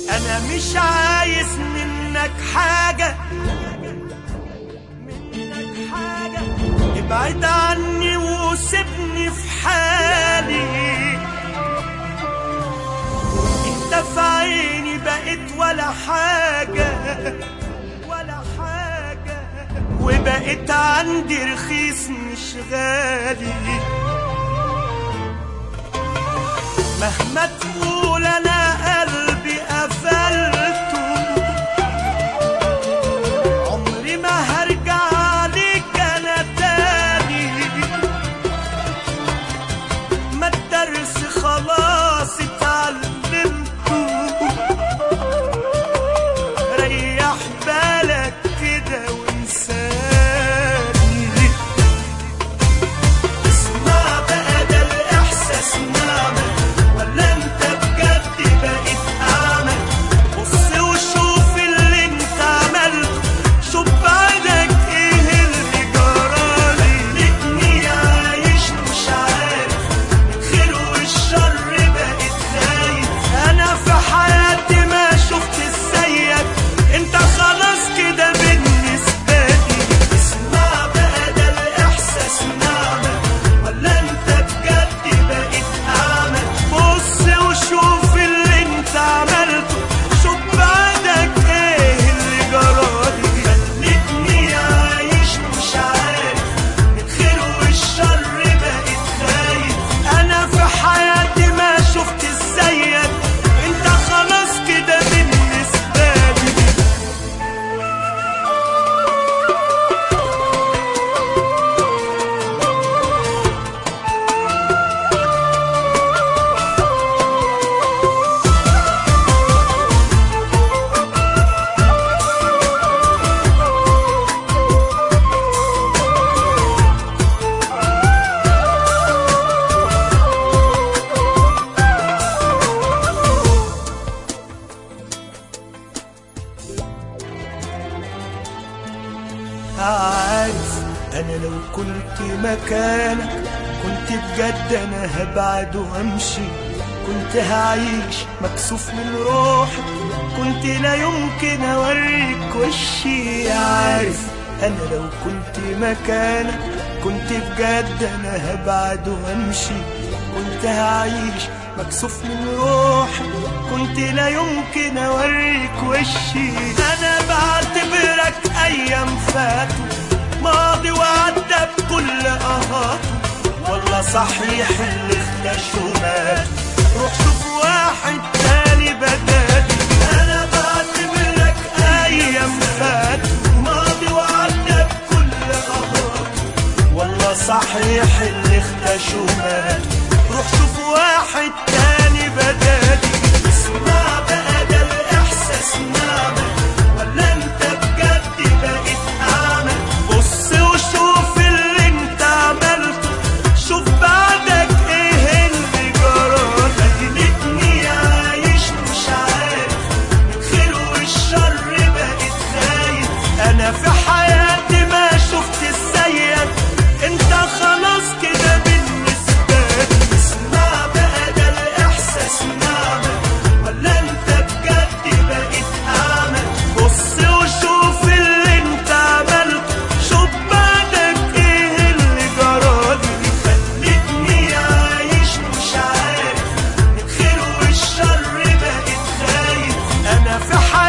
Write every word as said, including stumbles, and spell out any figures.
انا مش عايز منك حاجة، منك حاجة. ابعد عني وسيبني في حالي، انت في عيني بقيت ولا حاجة ولا حاجة، وبقيت عندي رخيص مش غالي. مهما تقول انا قلبي قفلته، عمري ما هرجع ليك انا تاني. ما الدرس خلاص اتعلمته، ريح بالك كده وانساني. اسمع بقى ده الاحساس نعمة ولا انت بجد بقيت اعمى؟ بص وشوف اللي انت عملته، شوف بعدك ايه اللي جرالي. خلتني عايش مش عارف الخير والشر، بقيت خايف. انا في حياتي ما شفت زيك، انت خلاص كده بالنسبة لي. اسمع بقى ده الاحساس نعمة ولا انت بجد بقيت اعمى؟ بص وشوف اللي انت عملته، شوف بعدك ايه اللي جرالي. خلتني عايش مش عارف الخير والشر، بقيت خايف. انا في حياتي ما شفت زيك، انت خلاص كده بالنسبة لي. عارف انا لو كنت مكانك كنت بجد انا هبعد وامشي، كنت هعيش مكسوف من روحي، كنت لا يمكن اوريك وشي. عارف انا لو كنت مكانك كنت بجد انا هبعد وامشي، كنت هعيش مكسوف من روحي، كنت لا يمكن اوريك وشي. انا بعتبرك ايام فاتوا ماضي وعدى بكل اهاته، والله صحيح اللي اختشوا مات، روح شوف واحد تاني بدالي. انا بعتبرك ايام فاتوا ماضي وعدى بكل اهاته، والله صحيح اللي اختشوا مات، روح شوف واحد تاني بدالي. اسمع بقى ده الاحساس نعمة ولا انت بجد بقيت اعمى؟ بص وشوف اللي انت عملته، شوف بعدك ايه اللي جرالي. خلتني عايش مش عارف الخير والشر، بقيت خايف. انا في حياتي ما شفت زيك، انت خلاص كده بالنسبة لي. اسمع بقى ده الاحساس نعمة ولا انت بجد بقيت اعمى؟ بص وشوف اللي انت عملته، شوف بعدك ايه اللي جرالي. خلتني عايش مش عارف الخير والشر، بقيت خايف. انا في حياتي